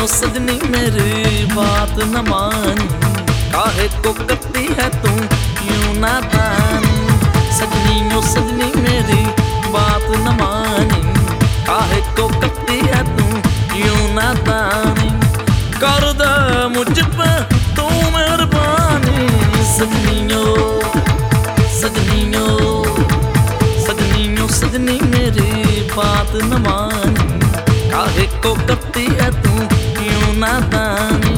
सजनी मेरी बात न मानी, काहे को करती है तू यूं नादानी। सजनी मेरी बात न मानी, काहे को करती है तू यूं नादानी। कर दे मुझ पे तू मेहरबानी। सजनी मेरी बात न मानी, काहे को करती है तू यूं नादानी।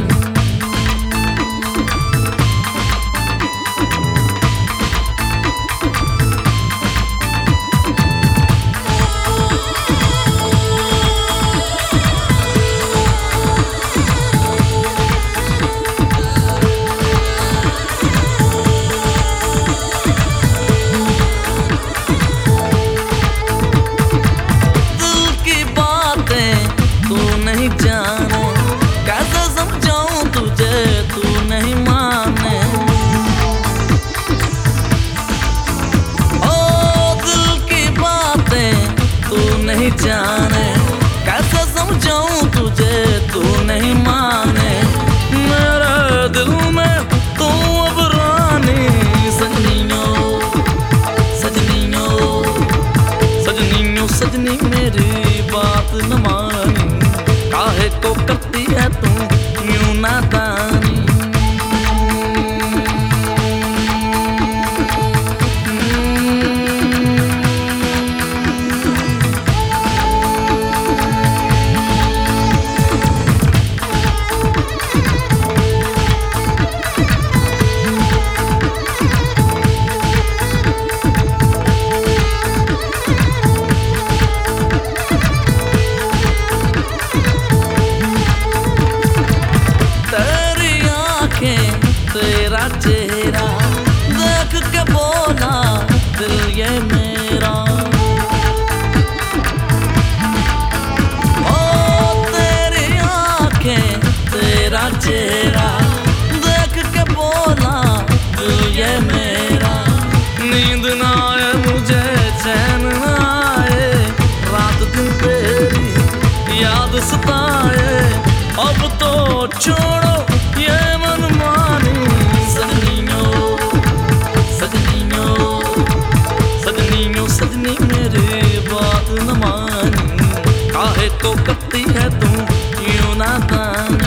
जाने कैसे समझाऊं तुझे, तू नहीं माने। ओ दिल की बातें तू नहीं जाने, कैसे समझाऊं तुझे, तू नहीं माने। मेरे दिल में तू अब रानी। सजनी मेरी बात न मानी, काहे को करती है तू यूं नादानी। तेरा चेहरा देख के बोला दिल ये मेरा। ओ तेरी आंखें तेरा चेहरा देख के बोला दिल ये मेरा। नींद ना आए मुझे, चैन ना आए, रात दिन तेरी याद सताए। अब तो छोड़ो ये मनमानी। सजनी मेरी बात न मानी, काहे को करती है तू यूं नादानी।